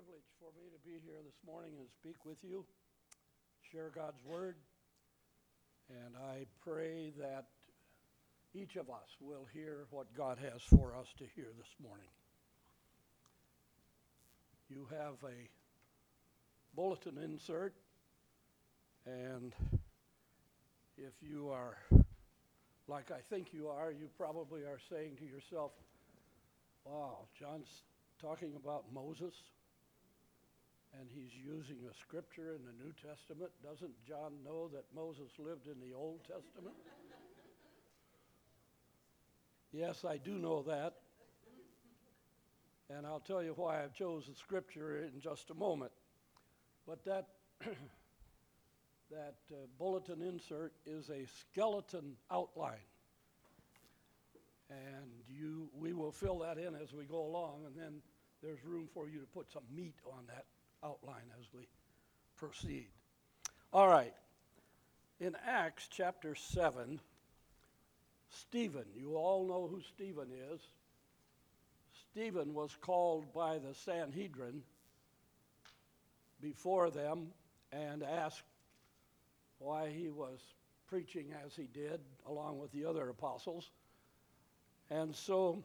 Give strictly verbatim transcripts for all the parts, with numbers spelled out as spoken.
privilege for me to be here this morning and speak with you, share God's word, and I pray that each of us will hear what God has for us to hear this morning. You have a bulletin insert, and if you are like I think you are, you probably are saying to yourself, wow, John's talking about Moses, and he's using a scripture in the New Testament. Doesn't John know that Moses lived in the Old Testament? Yes, I do know that, and I'll tell you why I've chosen scripture in just a moment. But that that uh, bulletin insert is a skeleton outline. And you, we will fill that in as we go along, and then there's room for you to put some meat on that outline as we proceed. All right. In Acts chapter seven, Stephen, you all know who Stephen is. Stephen was called by the Sanhedrin before them and asked why he was preaching as he did, along with the other apostles. And so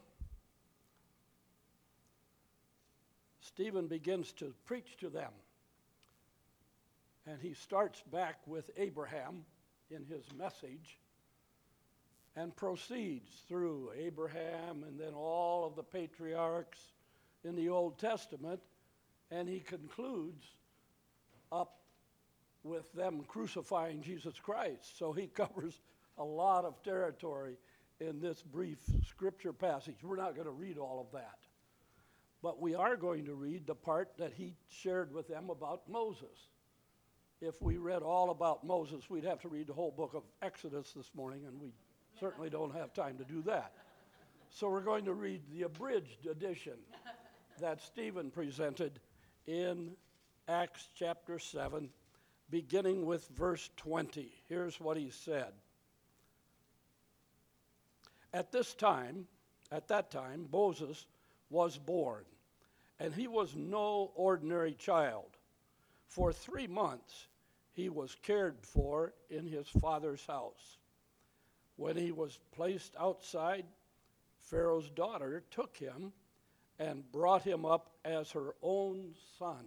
Stephen begins to preach to them. And he starts back with Abraham in his message and proceeds through Abraham and then all of the patriarchs in the Old Testament. And he concludes up with them crucifying Jesus Christ. So he covers a lot of territory in this brief scripture passage. We're not going to read all of that. But we are going to read the part that he shared with them about Moses. If we read all about Moses, we'd have to read the whole book of Exodus this morning, and we certainly don't have time to do that. So we're going to read the abridged edition that Stephen presented in Acts chapter seven, beginning with verse twenty. Here's what he said. At this time, at that time, Moses was born, and he was no ordinary child. For three months he was cared for in his father's house. When he was placed outside, Pharaoh's daughter took him and brought him up as her own son.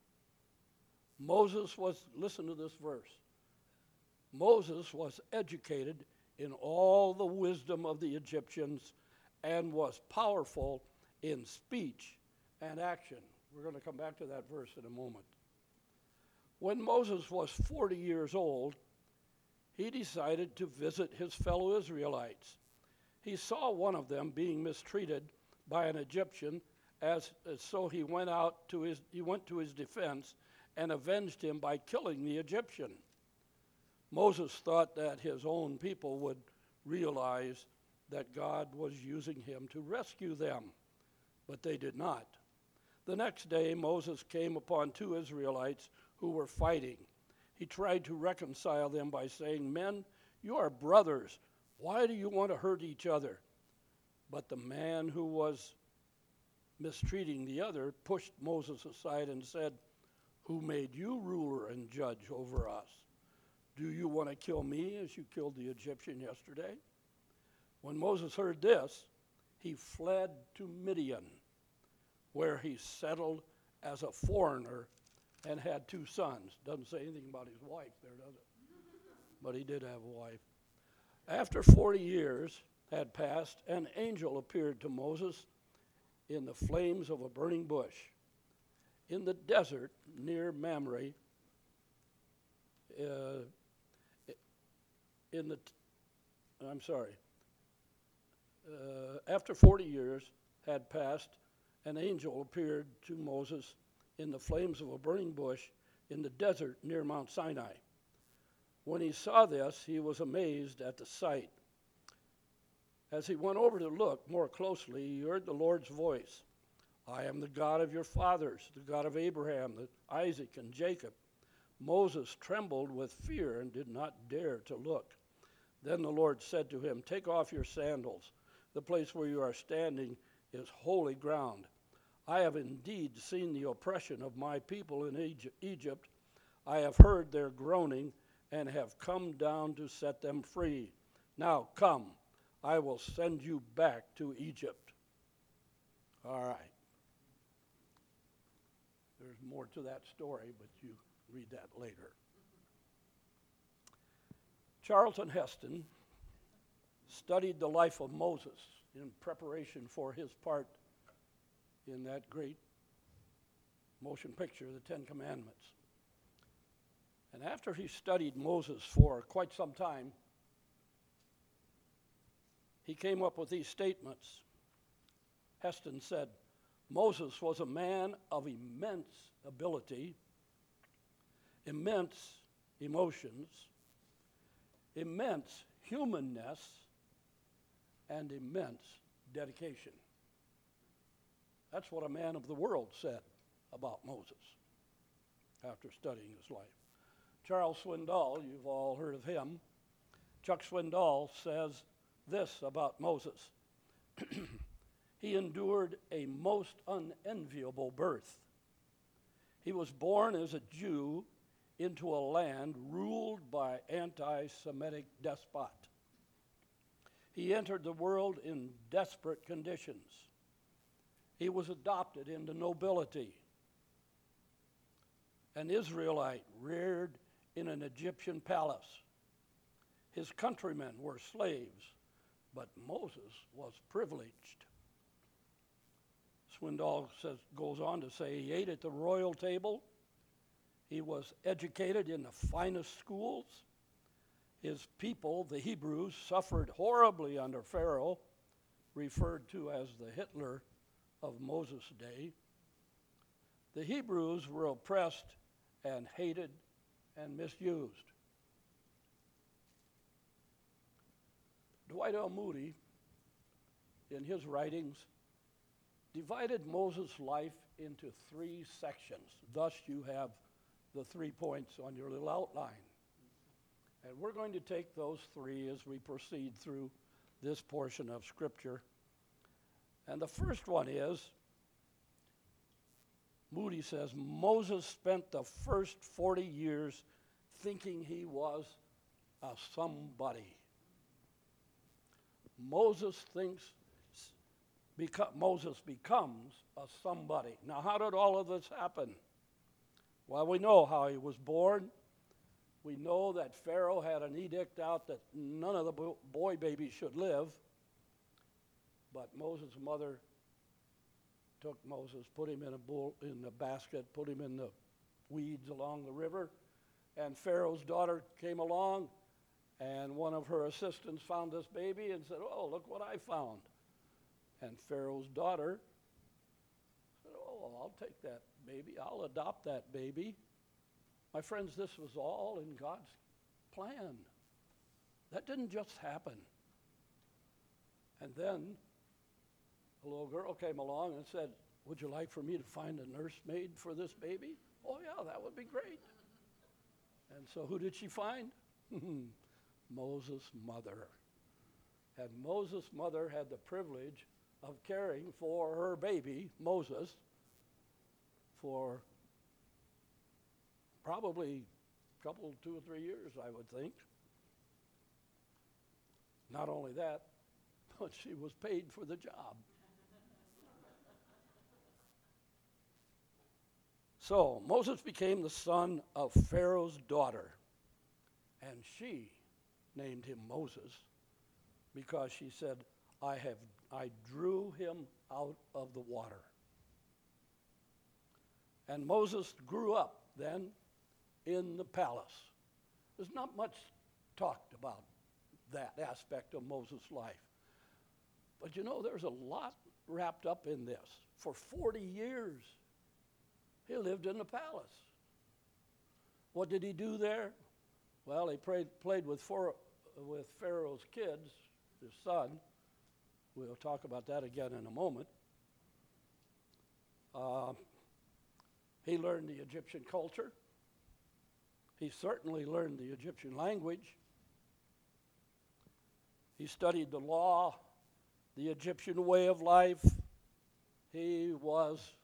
Moses was, listen to this verse, Moses was educated in all the wisdom of the Egyptians and was powerful in speech and action. We're going to come back to that verse in a moment. When Moses was forty years old, he decided to visit his fellow Israelites. He saw one of them being mistreated by an Egyptian, as, as so he went out to his he went to his defense and avenged him by killing the Egyptian. Moses thought that his own people would realize that God was using him to rescue them, but they did not. The next day, Moses came upon two Israelites who were fighting. He tried to reconcile them by saying, "Men, you are brothers. Why do you want to hurt each other?" But the man who was mistreating the other pushed Moses aside and said, "Who made you ruler and judge over us? Do you want to kill me as you killed the Egyptian yesterday?" When Moses heard this, he fled to Midian, where he settled as a foreigner and had two sons. Doesn't say anything about his wife there, does it? But he did have a wife. After forty years had passed, an angel appeared to Moses in the flames of a burning bush in the desert near Mamre. Uh, in the, t- I'm sorry. Uh, after forty years had passed, an angel appeared to Moses in the flames of a burning bush in the desert near Mount Sinai. When he saw this, he was amazed at the sight. As he went over to look more closely, he heard the Lord's voice. "I am the God of your fathers, the God of Abraham, the Isaac, and Jacob." Moses trembled with fear and did not dare to look. Then the Lord said to him, "Take off your sandals. The place where you are standing is holy ground. I have indeed seen the oppression of my people in Egy- Egypt. I have heard their groaning and have come down to set them free. Now come, I will send you back to Egypt. All right. There's more to that story, but you read that later. Charlton Heston studied the life of Moses in preparation for his part in that great motion picture, The Ten Commandments. And after he studied Moses for quite some time, he came up with these statements. Heston said, Moses was a man of immense ability, immense emotions, immense humanness, and immense dedication. That's what a man of the world said about Moses after studying his life. Charles Swindoll, you've all heard of him. Chuck Swindoll says this about Moses. He endured a most unenviable birth. He was born as a Jew into a land ruled by anti-Semitic despot. He entered the world in desperate conditions. He was adopted into nobility. An Israelite reared in an Egyptian palace. His countrymen were slaves, but Moses was privileged. Swindoll says, goes on to say he ate at the royal table. He was educated in the finest schools. His people, the Hebrews, suffered horribly under Pharaoh, referred to as the Hitler of Moses' day. The Hebrews were oppressed and hated and misused. Dwight L. Moody, in his writings, divided Moses' life into three sections. Thus you have the three points on your little outline. And we're going to take those three as we proceed through this portion of Scripture. And the first one is, Moody says, Moses spent the first forty years thinking he was a somebody. Moses thinks beca- Moses becomes a somebody. Now, how did all of this happen? Well, we know how he was born. We know that Pharaoh had an edict out that none of the bo- boy babies should live. But Moses' mother took Moses, put him in a bull, in a basket, put him in the weeds along the river, and Pharaoh's daughter came along, and one of her assistants found this baby and said, oh, look what I found. And Pharaoh's daughter said, oh, I'll take that baby. I'll adopt that baby. My friends, this was all in God's plan. That didn't just happen. And then a little girl came along and said, would you like for me to find a nursemaid for this baby? Oh, yeah, that would be great. And so who did she find? Moses' mother. And Moses' mother had the privilege of caring for her baby, Moses, for probably a couple, two or three years, I would think. Not only that, but she was paid for the job. So Moses became the son of Pharaoh's daughter, and she named him Moses because she said, I have I drew him out of the water. And Moses grew up then in the palace. There's not much talked about that aspect of Moses' life. But you know, there's a lot wrapped up in this. For forty years, he lived in the palace. What did he do there? Well, he prayed, played with, for, with Pharaoh's kids, his son. We'll talk about that again in a moment. Uh, he learned the Egyptian culture. He certainly learned the Egyptian language. He studied the law, the Egyptian way of life. He was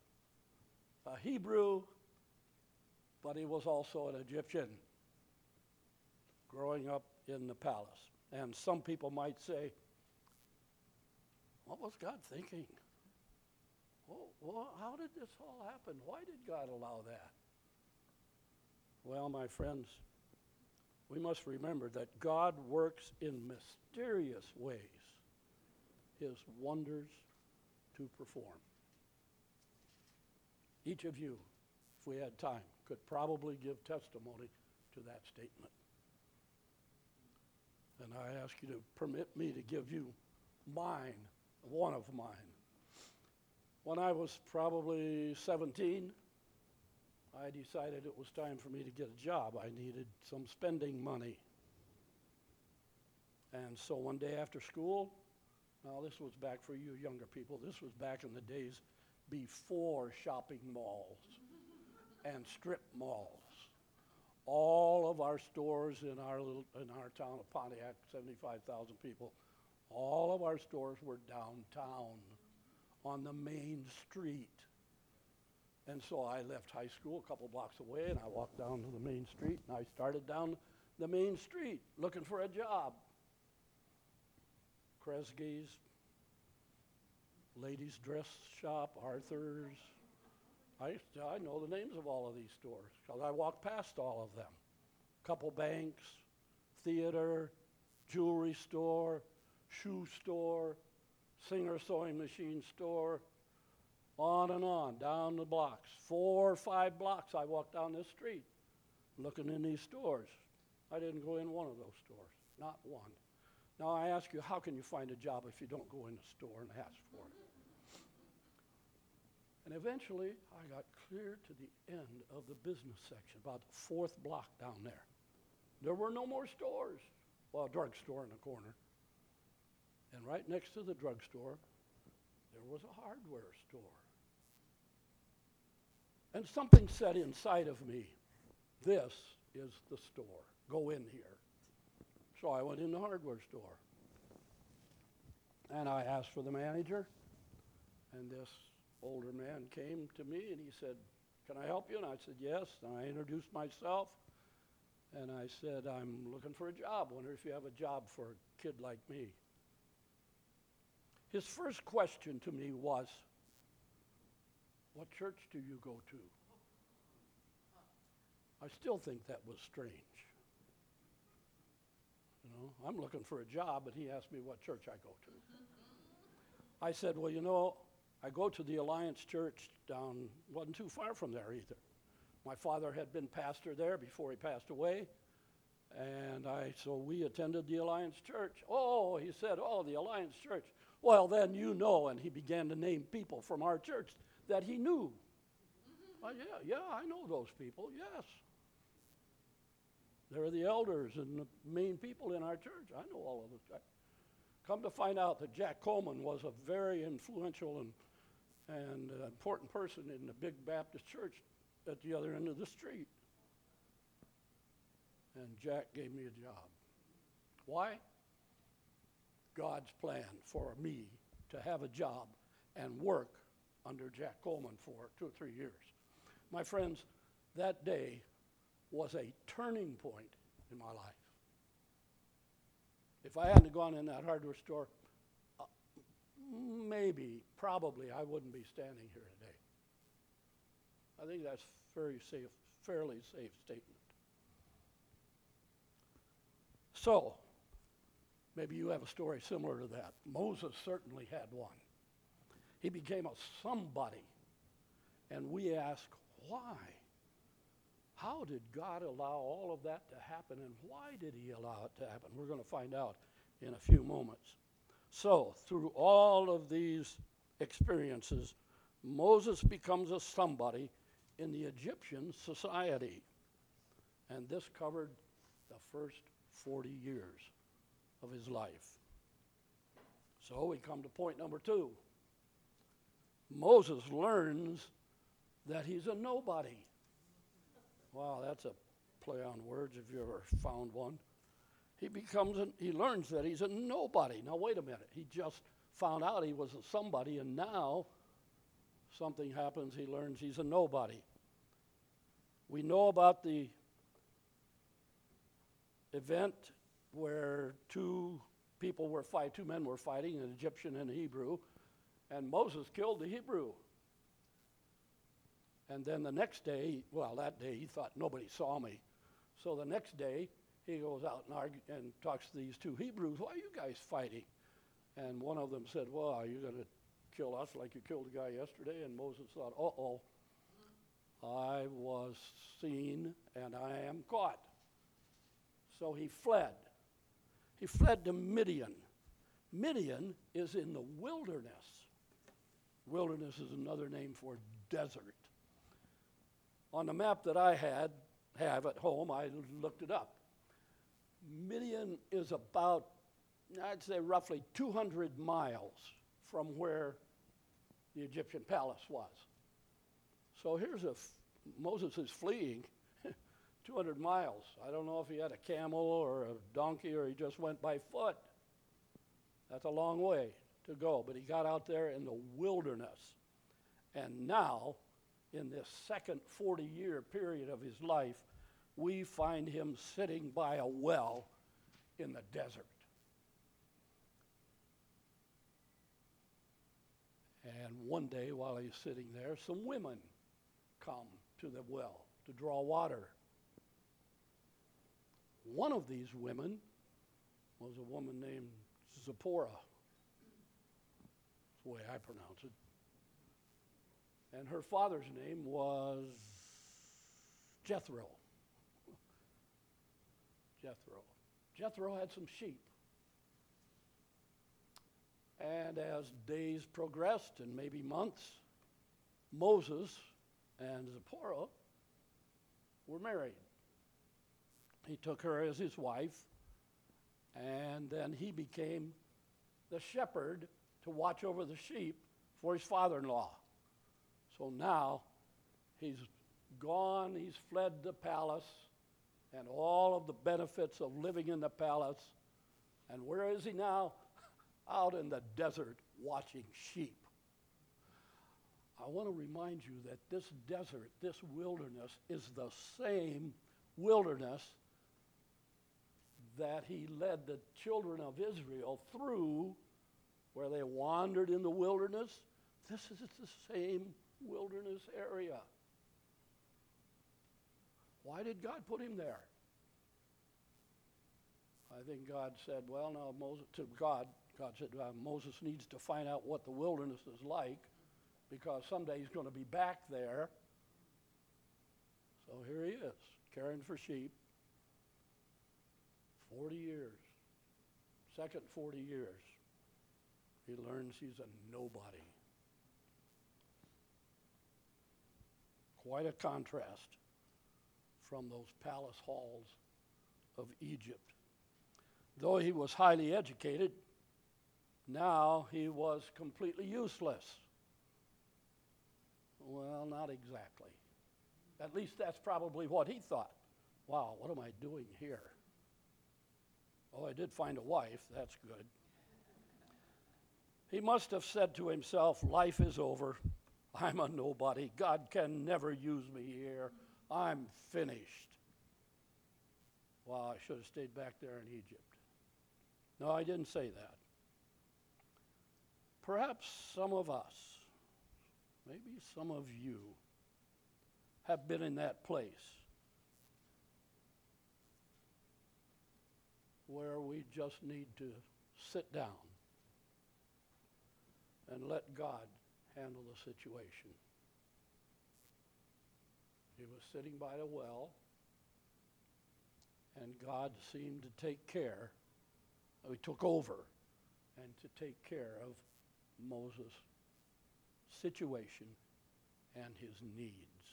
a Hebrew, but he was also an Egyptian growing up in the palace. And some people might say, what was God thinking? Well, well, how did this all happen? Why did God allow that? Well, my friends, we must remember that God works in mysterious ways his wonders to perform. Each of you, if we had time, could probably give testimony to that statement. And I ask you to permit me to give you mine, one of mine. When I was probably seventeen, I decided it was time for me to get a job. I needed some spending money. And so one day after school, now this was back for you younger people, this was back in the days before shopping malls and strip malls. All of our stores in our little in our town of Pontiac, seventy-five thousand people, all of our stores were downtown on the main street. And so I left high school a couple blocks away, and I walked down to the main street, and I started down the main street looking for a job. Kresge's, ladies' dress shop, Arthur's. I, I know the names of all of these stores because I walked past all of them. Couple banks, theater, jewelry store, shoe store, Singer sewing machine store, on and on, down the blocks. Four or five blocks I walked down this street looking in these stores. I didn't go in one of those stores, not one. Now I ask you, how can you find a job if you don't go in the store and ask for it? And eventually, I got clear to the end of the business section, about the fourth block down there. There were no more stores. Well, a drugstore in the corner. And right next to the drugstore, there was a hardware store. And something said inside of me, this is the store. Go in here. So I went in the hardware store. And I asked for the manager, and this older man came to me and he said, "Can I help you?" And I said, "Yes." And I introduced myself and I said, "I'm looking for a job. Wonder if you have a job for a kid like me." His first question to me was, "What church do you go to?" I still think that was strange. You know, I'm looking for a job, but he asked me what church I go to. I said, "Well, you know, I go to the Alliance Church down, wasn't too far from there either. My father had been pastor there before he passed away, and I so we attended the Alliance Church." "Oh," he said, "oh, the Alliance Church. Well, then you know," and he began to name people from our church that he knew. "Oh, yeah, yeah, I know those people, yes. They're the elders and the main people in our church. I know all of them." Come to find out that Jack Coleman was a very influential and and uh, important person in the big Baptist church at the other end of the street. And Jack gave me a job. Why? God's plan for me to have a job and work under Jack Coleman for two or three years. My friends, that day was a turning point in my life. If I hadn't gone in that hardware store, uh, maybe, probably, I wouldn't be standing here today. I think that's very safe, fairly safe statement. So, maybe you have a story similar to that. Moses certainly had one. He became a somebody, and we ask, why? How did God allow all of that to happen, and why did he allow it to happen? We're going to find out in a few moments. So, through all of these experiences, Moses becomes a somebody in the Egyptian society. And this covered the first forty years of his life. So we come to point number two. Moses learns that he's a nobody. Wow, that's a play on words if you ever found one. He becomes, a, he learns that he's a nobody. Now wait a minute, he just found out he was a somebody, and now something happens, he learns he's a nobody. We know about the event where two people were fighting, two men were fighting, an Egyptian and a Hebrew, and Moses killed the Hebrew. And then the next day, well, that day he thought nobody saw me. So the next day he goes out and, argue, and talks to these two Hebrews. Why are you guys fighting? And one of them said, well, are you going to kill us like you killed the guy yesterday? And Moses thought, uh-oh, I was seen and I am caught. So he fled. He fled to Midian. Midian is in the wilderness. Wilderness is another name for desert. On the map that I had have at home, I looked it up. Midian is about, I'd say roughly two hundred miles from where the Egyptian palace was. So here's a, f- Moses is fleeing two hundred miles. I don't know if he had a camel or a donkey or he just went by foot. That's a long way to go, but he got out there in the wilderness. And now, in this second forty-year period of his life, we find him sitting by a well in the desert. And one day, while he's sitting there, some women come to the well to draw water. One of these women was a woman named Zipporah. That's the way I pronounce it. And her father's name was Jethro. Jethro. Jethro had some sheep. And as days progressed, and maybe months, Moses and Zipporah were married. He took her as his wife, and then he became the shepherd to watch over the sheep for his father-in-law. So now he's gone, he's fled the palace and all of the benefits of living in the palace. And where is he now? Out in the desert watching sheep. I want to remind you that this desert, this wilderness, is the same wilderness that he led the children of Israel through, where they wandered in the wilderness. This is the same wilderness area. Why did God put him there? I think God said, well, now Moses, to God, God said, uh, Moses needs to find out what the wilderness is like, because someday he's going to be back there. So here he is, caring for sheep. forty years. Second forty years. He learns he's a nobody. Quite a contrast from those palace halls of Egypt. Though he was highly educated, now he was completely useless. Well, not exactly. At least that's probably what he thought. Wow, what am I doing here? Oh, I did find a wife. That's good. He must have said to himself, life is over. I'm a nobody. God can never use me here. I'm finished. Well, I should have stayed back there in Egypt. No, I didn't say that. Perhaps some of us, maybe some of you, have been in that place where we just need to sit down and let God handle the situation. He was sitting by the well, and God seemed to take care, he took over, and to take care of Moses' situation and his needs.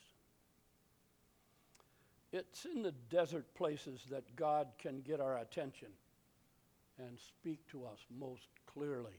It's in the desert places that God can get our attention and speak to us most clearly.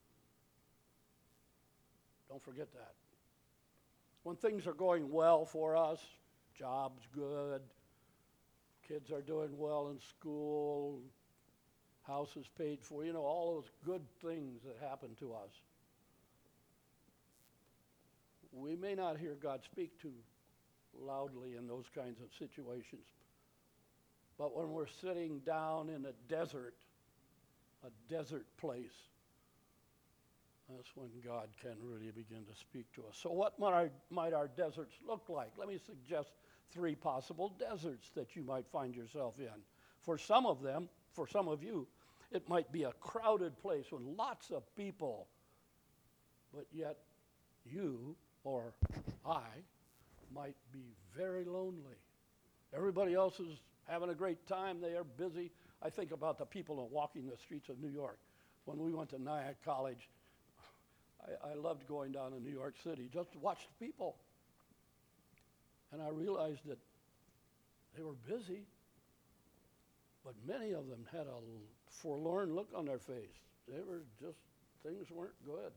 Don't forget that. When things are going well for us, job's good, kids are doing well in school, house is paid for, you know, all those good things that happen to us. we may not hear God speak too loudly in those kinds of situations. But when we're sitting down in a desert, a desert place, that's when God can really begin to speak to us. So what might our, might our deserts look like? Let me suggest three possible deserts that you might find yourself in. For some of them, for some of you, it might be a crowded place with lots of people, but yet you or I might be very lonely. Everybody else is having a great time. They are busy. I think about the people walking the streets of New York. When we went to Nyack College, I, I loved going down to New York City just to watch the people. And I realized that they were busy, but many of them had a forlorn look on their face. They were just, things weren't good.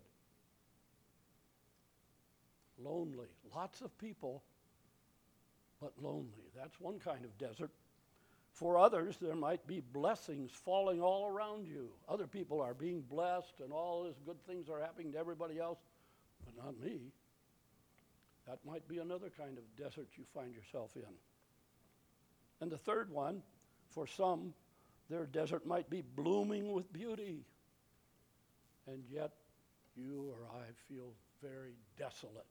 Lonely. Lots of people, but lonely. That's one kind of desert. For others, there might be blessings falling all around you. Other people are being blessed and all these good things are happening to everybody else, but not me. That might be another kind of desert you find yourself in. And the third one, for some, their desert might be blooming with beauty, and yet you or I feel very desolate.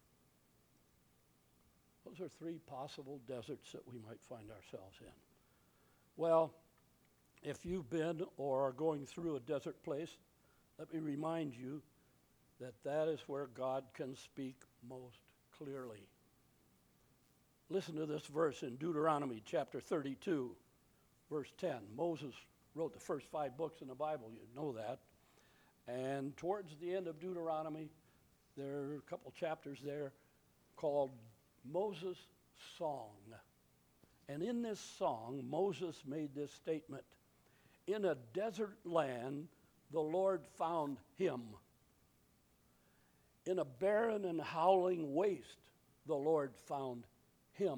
Those are three possible deserts that we might find ourselves in. Well, if you've been or are going through a desert place, let me remind you that that is where God can speak most clearly. Listen to this verse in Deuteronomy chapter thirty-two, verse ten. Moses wrote the first five books in the Bible, you know that. And towards the end of Deuteronomy, there are a couple chapters there called Moses' Song. And in this song, Moses made this statement: in a desert land, the Lord found him. In a barren and howling waste, the Lord found him.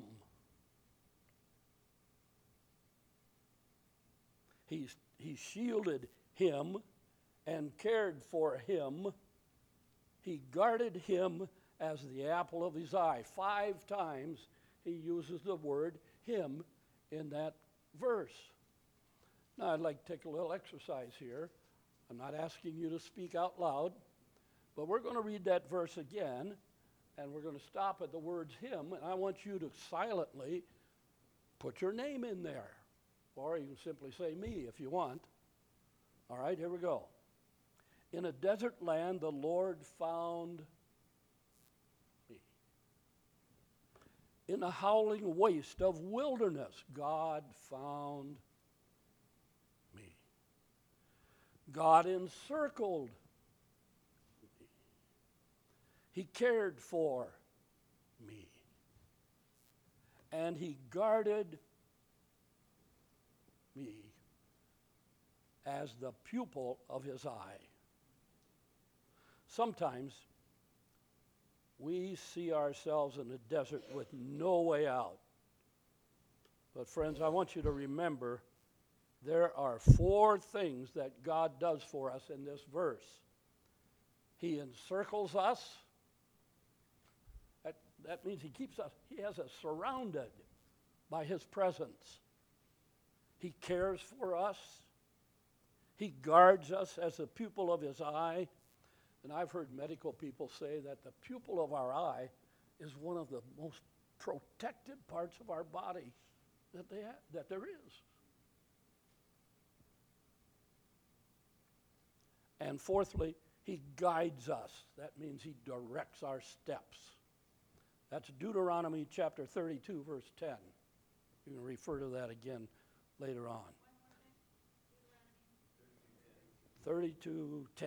He, he shielded him and cared for him. He guarded him as the apple of his eye. Five times he uses the word him in that verse. Now I'd like to take a little exercise here. I'm not asking you to speak out loud, but we're going to read that verse again, and we're going to stop at the words him, and I want you to silently put your name in there. Or you can simply say me if you want. All right, here we go. In a desert land, the Lord found me. In a howling waste of wilderness, God found me. God encircled me. He cared for me. And he guarded me as the pupil of his eye. Sometimes we see ourselves in a desert with no way out. But friends, I want you to remember there are four things that God does for us in this verse. He encircles us. That, that means he keeps us, he has us surrounded by his presence. He cares for us. He guards us as a pupil of his eye. And I've heard medical people say that the pupil of our eye is one of the most protected parts of our body that, they ha- that there is. And fourthly, he guides us. That means he directs our steps. That's Deuteronomy chapter thirty-two, verse ten. You can refer to that again later on. thirty-two ten.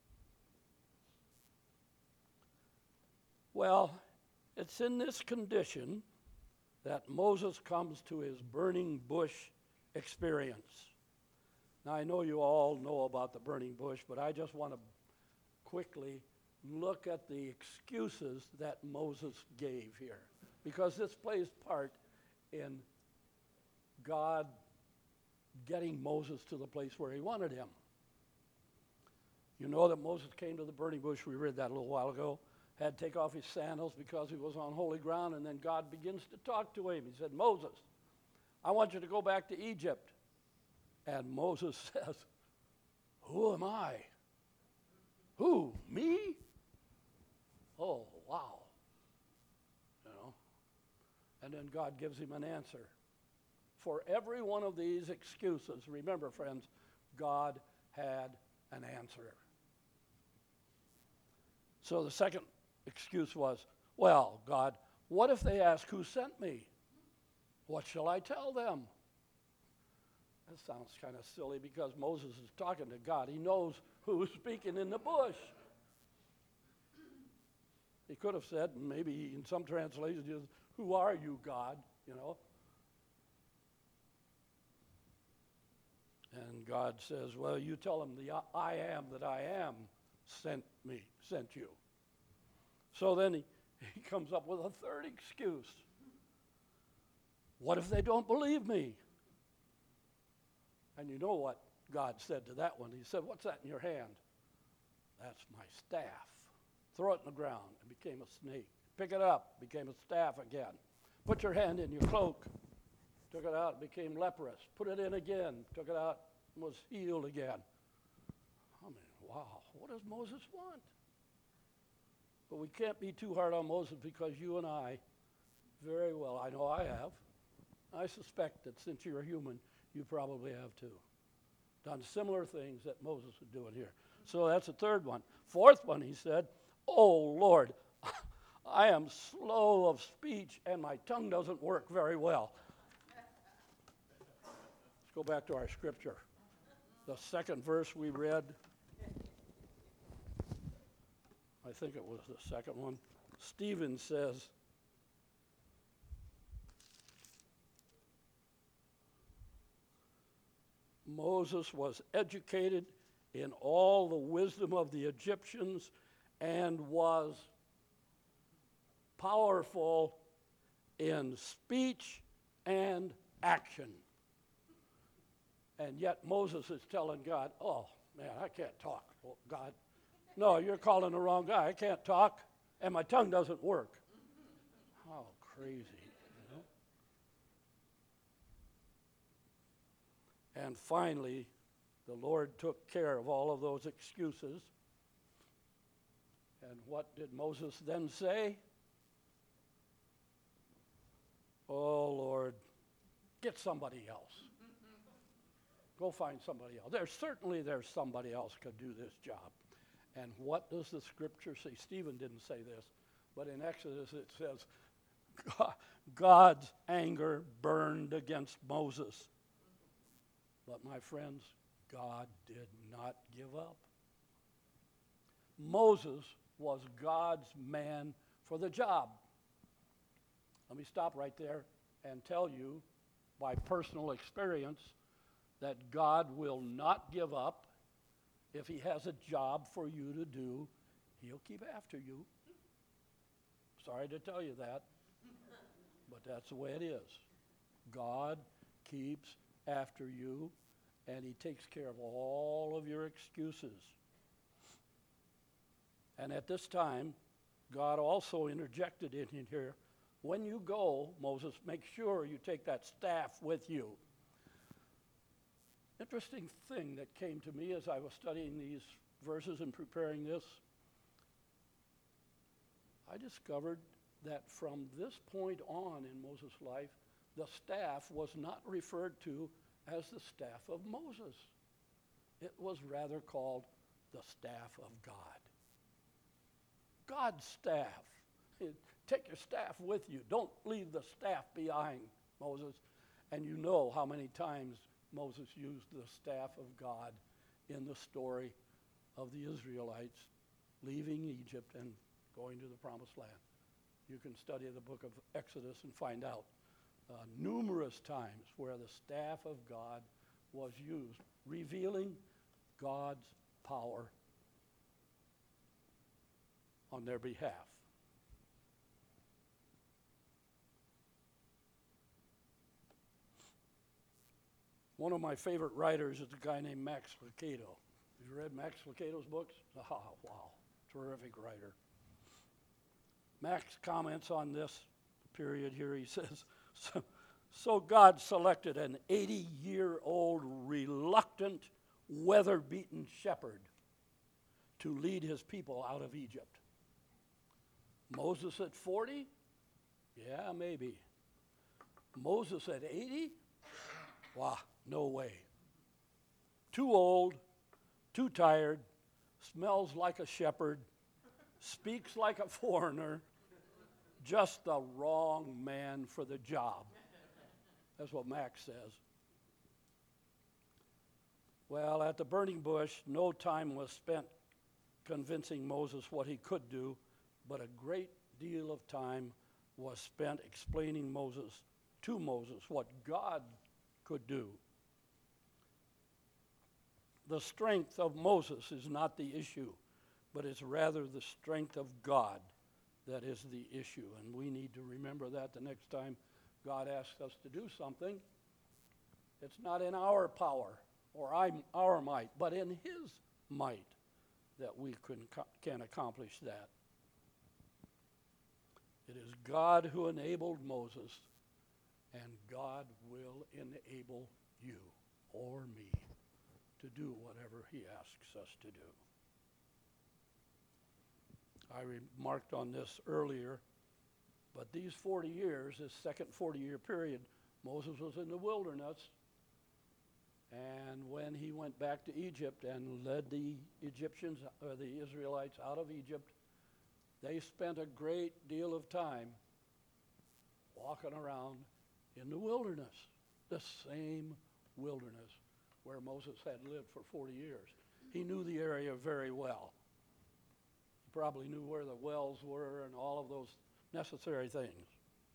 Well, it's in this condition that Moses comes to his burning bush experience. Now, I know you all know about the burning bush, but I just want to quickly look at the excuses that Moses gave here, because this plays part in God getting Moses to the place where he wanted him. You know that Moses came to the burning bush. We read that a little while ago. had to take off his sandals because he was on holy ground, and then God begins to talk to him. He said, Moses, I want you to go back to Egypt. And Moses says, who am I? Who? Me? Oh, wow. You know. And then God gives him an answer. For every one of these excuses, remember, friends, God had an answer. So the second excuse was, well, God, what if they ask who sent me? What shall I tell them? That sounds kind of silly because Moses is talking to God. He knows who's speaking in the bush. He could have said, maybe in some translations, who are you, God? You know. And God says, well, you tell them the I am that I am sent me, sent you. So then he, he comes up with a third excuse. What if they don't believe me? And you know what God said to that one? He said, what's that in your hand? That's my staff. Throw it in the ground. It became a snake. Pick it up. Became a staff again. Put your hand in your cloak. Took it out. It became leprous. Put it in again. Took it out. Was healed again. I mean, wow. What does Moses want? But we can't be too hard on Moses because you and I, very well, I know I have. I suspect that since you're a human, you probably have too. Done similar things that Moses is doing here. So that's the third one. Fourth one, he said, oh, Lord, I am slow of speech and my tongue doesn't work very well. Let's go back to our scripture. The second verse we read, I think it was the second one. Stephen says, Moses was educated in all the wisdom of the Egyptians and was powerful in speech and action. And yet Moses is telling God, oh, man, I can't talk, oh, God. No, you're calling the wrong guy. I can't talk, and my tongue doesn't work. How crazy. And finally, the Lord took care of all of those excuses. And what did Moses then say? Oh, Lord, get somebody else. Go find somebody else. There's certainly there's somebody else could do this job. And what does the scripture say? Stephen didn't say this, but in Exodus it says, God's anger burned against Moses. But my friends, God did not give up. Moses was God's man for the job. Let me stop right there and tell you by personal experience that God will not give up. If he has a job for you to do, he'll keep after you. Sorry to tell you that, but that's the way it is. God keeps after you, and he takes care of all of your excuses. And at this time, God also interjected in here, when you go, Moses, make sure you take that staff with you. Interesting thing that came to me as I was studying these verses and preparing this, I discovered that from this point on in Moses' life, the staff was not referred to as the staff of Moses. It was rather called the staff of God. God's staff. Take your staff with you. Don't leave the staff behind, Moses. And you know how many times Moses used the staff of God in the story of the Israelites leaving Egypt and going to the promised land. You can study the book of Exodus and find out uh, numerous times where the staff of God was used, revealing God's power on their behalf. One of my favorite writers is a guy named Max Lucado. Have you read Max Lucado's books? Oh, wow, terrific writer. Max comments on this period here. He says, so, so God selected an eighty-year-old reluctant, weather-beaten shepherd to lead his people out of Egypt. Moses at forty? Yeah, maybe. Moses at eighty? Wow, no way. Too old, too tired, smells like a shepherd, speaks like a foreigner, just the wrong man for the job. That's what Max says. Well, at the burning bush, no time was spent convincing Moses what he could do, but a great deal of time was spent explaining Moses to Moses what God could do. The strength of Moses is not the issue, but it's rather the strength of God that is the issue. And we need to remember that the next time God asks us to do something. It's not in our power or our might, but in his might that we can, can accomplish that. It is God who enabled Moses, and God will enable you or me to do whatever he asks us to do. I remarked on this earlier, but these forty years, this second forty-year period, Moses was in the wilderness, and when he went back to Egypt and led the Egyptians, or the Israelites out of Egypt, they spent a great deal of time walking around in the wilderness, the same wilderness where Moses had lived for forty years. He knew the area very well. He probably knew where the wells were and all of those necessary things.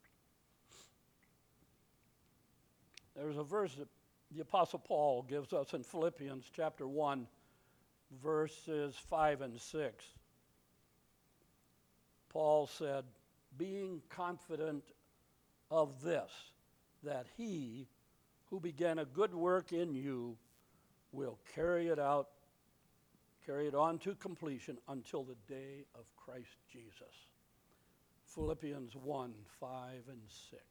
There's a verse that the Apostle Paul gives us in Philippians chapter one, verses five and six. Paul said, being confident of this, that he who began a good work in you will carry it out, carry it on to completion until the day of Christ Jesus. Philippians one, five and six.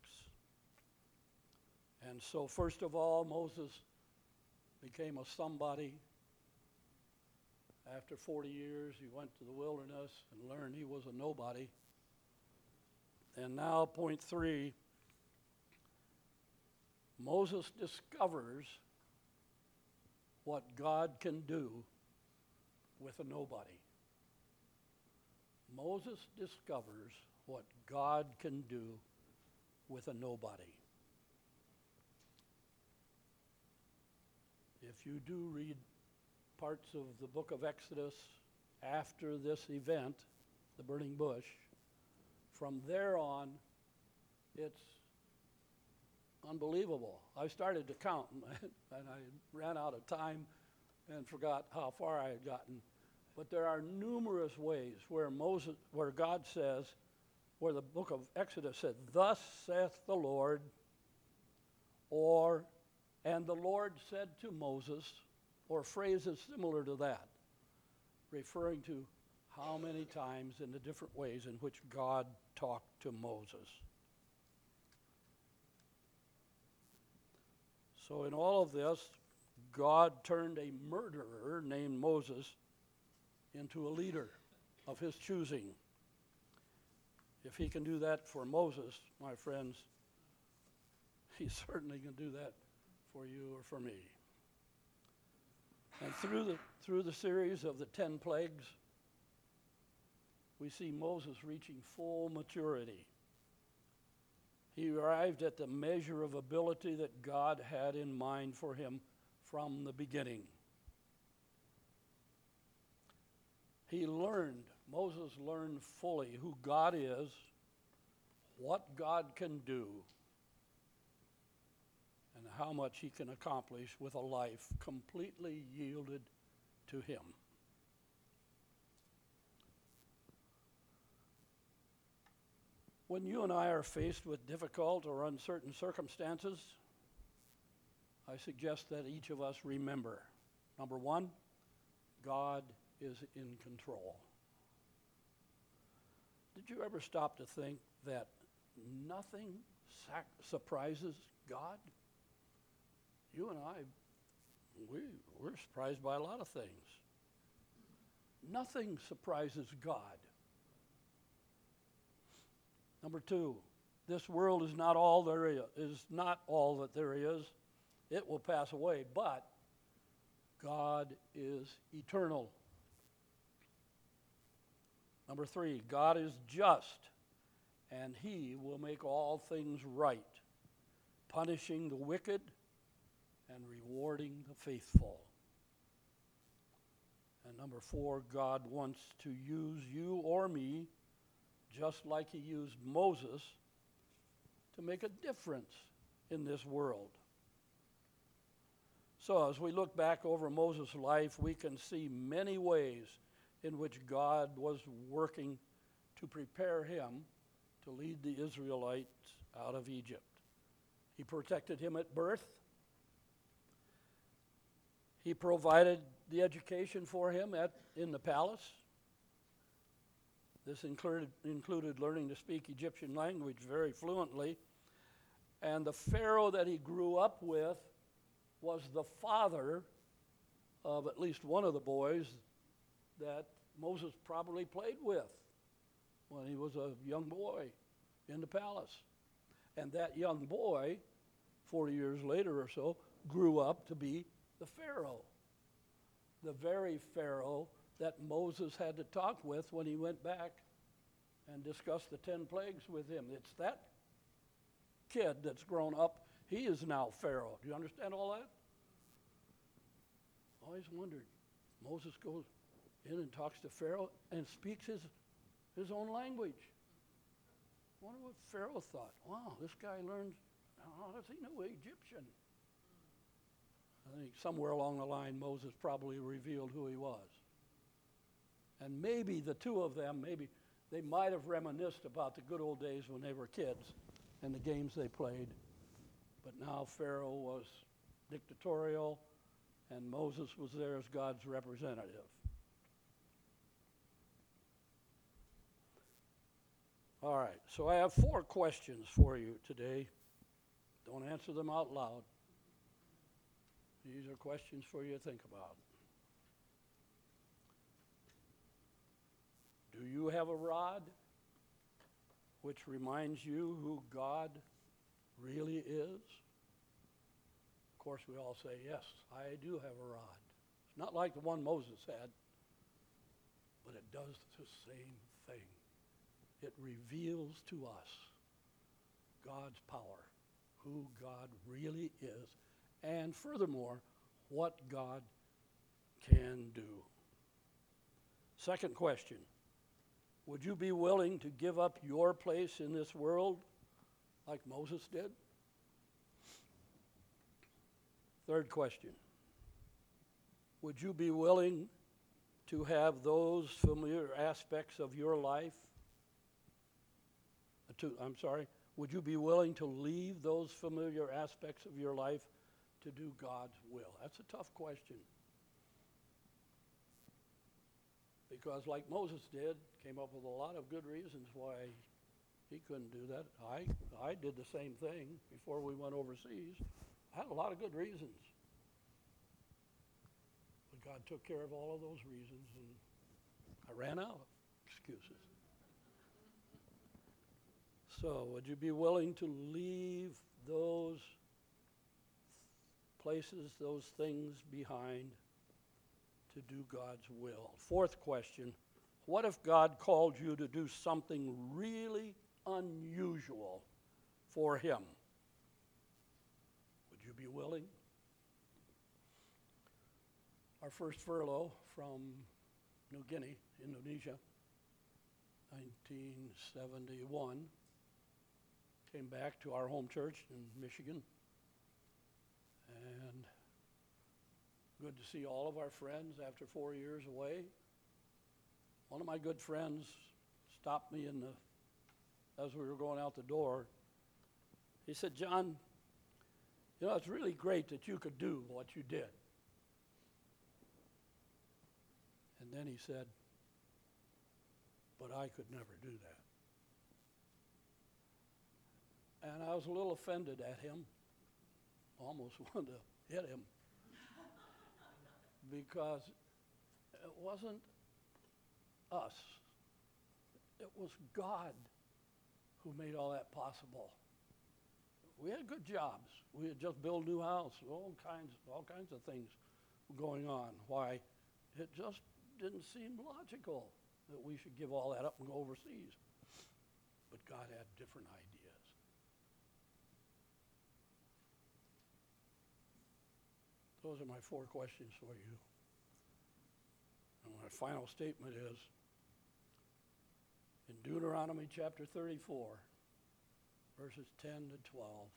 And so first of all, Moses became a somebody. After forty years, he went to the wilderness and learned he was a nobody. And now, point three, Moses discovers what God can do with a nobody. Moses discovers what God can do with a nobody. If you do read parts of the book of Exodus after this event, the burning bush, from there on, it's unbelievable. I started to count, and I ran out of time and forgot how far I had gotten. But there are numerous ways where Moses, where God says, where the book of Exodus said, "Thus saith the Lord," or "and the Lord said to Moses," or phrases similar to that, referring to how many times in the different ways in which God talked to Moses. So in all of this, God turned a murderer named Moses into a leader of his choosing. If he can do that for Moses, my friends, he certainly can do that for you or for me. And through the, through the series of the ten plagues, we see Moses reaching full maturity. He arrived at the measure of ability that God had in mind for him from the beginning. He learned, Moses learned fully who God is, what God can do, and how much he can accomplish with a life completely yielded to him. When you and I are faced with difficult or uncertain circumstances, I suggest that each of us remember, number one, God is in control. Did you ever stop to think that nothing sac- surprises God? You and I, we, we're surprised by a lot of things. Nothing surprises God. Number two, this world is not all there is, is not all that there is. It will pass away, but God is eternal. Number three, God is just, and he will make all things right, punishing the wicked and rewarding the faithful. And number four, God wants to use you or me, just like he used Moses, to make a difference in this world. So as we look back over Moses' life, we can see many ways in which God was working to prepare him to lead the Israelites out of Egypt. He protected him at birth. He provided the education for him at, in the palace. This included, included learning to speak Egyptian language very fluently. And the Pharaoh that he grew up with was the father of at least one of the boys that Moses probably played with when he was a young boy in the palace. And that young boy, forty years later or so, grew up to be the Pharaoh, the very Pharaoh that Moses had to talk with when he went back and discussed the ten plagues with him. It's that kid that's grown up. He is now Pharaoh. Do you understand all that? Always wondered. Moses goes in and talks to Pharaoh and speaks his, his own language. I wonder what Pharaoh thought. Wow, this guy learns, how does he know Egyptian? I think somewhere along the line, Moses probably revealed who he was. And maybe the two of them, maybe they might have reminisced about the good old days when they were kids and the games they played. But now Pharaoh was dictatorial, and Moses was there as God's representative. All right, so I have four questions for you today. Don't answer them out loud. These are questions for you to think about. Do you have a rod which reminds you who God really is? Of course, we all say, yes, I do have a rod. It's not like the one Moses had, but it does the same thing. It reveals to us God's power, who God really is, and furthermore, what God can do. Second question, would you be willing to give up your place in this world like Moses did? Third question, would you be willing to have those familiar aspects of your life, uh, to, I'm sorry, would you be willing to leave those familiar aspects of your life to do God's will? That's a tough question. Because like Moses did, came up with a lot of good reasons why he couldn't do that. I, I did the same thing before we went overseas. I had a lot of good reasons. But God took care of all of those reasons, and I ran out of excuses. So would you be willing to leave those places, those things behind to do God's will? Fourth question, what if God called you to do something really unusual for him? Would you be willing? Our first furlough from New Guinea, Indonesia, nineteen seventy-one, came back to our home church in Michigan. And good to see all of our friends after four years away. One of my good friends stopped me in the, as we were going out the door. He said, John, you know, it's really great that you could do what you did. And then he said, but I could never do that. And I was a little offended at him, almost wanted to hit him, because it wasn't us. It was God who made all that possible. We had good jobs. We had just built a new house, all kinds, all kinds of things going on. Why? It just didn't seem logical that we should give all that up and go overseas. But God had different ideas. Those are my four questions for you. And my final statement is, in Deuteronomy chapter thirty-four, verses ten to twelve.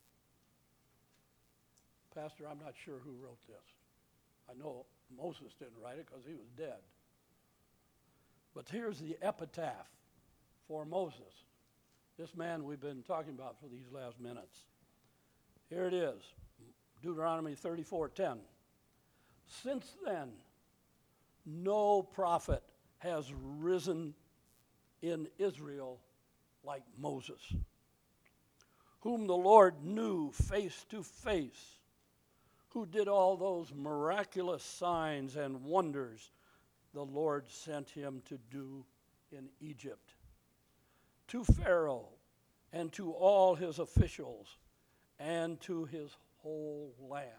Pastor, I'm not sure who wrote this. I know Moses didn't write it because he was dead. But here's the epitaph for Moses, this man we've been talking about for these last minutes. Here it is, Deuteronomy thirty-four ten. Since then, no prophet has risen in Israel like Moses, whom the Lord knew face to face, who did all those miraculous signs and wonders the Lord sent him to do in Egypt, to Pharaoh and to all his officials and to his whole land.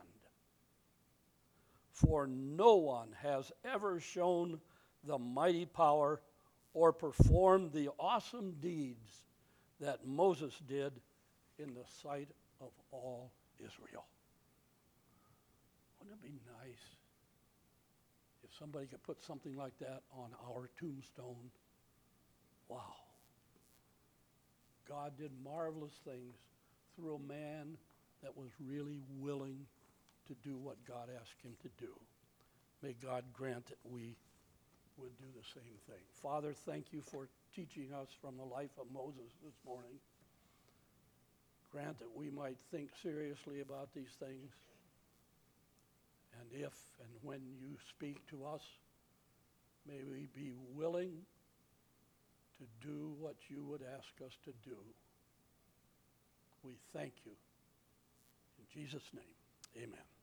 For no one has ever shown the mighty power or performed the awesome deeds that Moses did in the sight of all Israel. Wouldn't it be nice if somebody could put something like that on our tombstone? Wow. God did marvelous things through a man that was really willing to do what God asked him to do. May God grant that we would do the same thing. Father, thank you for teaching us from the life of Moses this morning. Grant that we might think seriously about these things. And if and when you speak to us, may we be willing to do what you would ask us to do. We thank you. In Jesus' name, amen.